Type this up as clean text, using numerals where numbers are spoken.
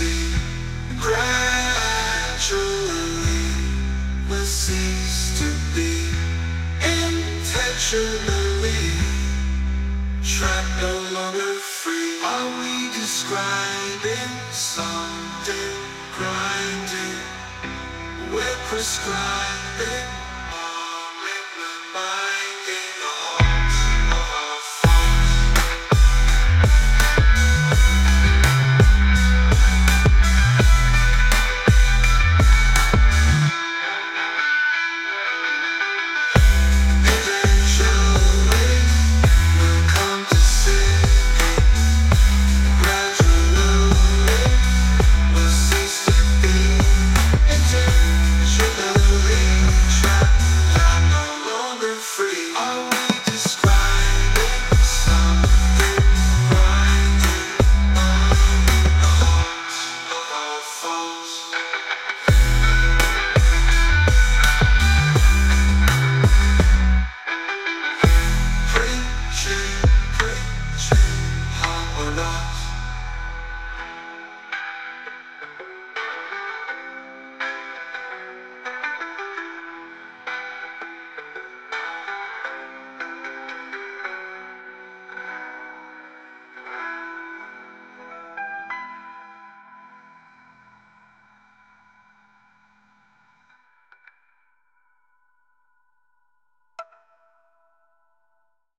see. Gradually will cease to be. Intentionally trapped, no longer free. Are we describing something grinding? We're prescribing harm in the mind, in the hearts of our foes. Eventually we'll come to see. Gradually we'll cease to be. Intentionally trapped, not no longer free. Are we describing something grinding on the hearts of our foes? Preaching, preaching, harm or not.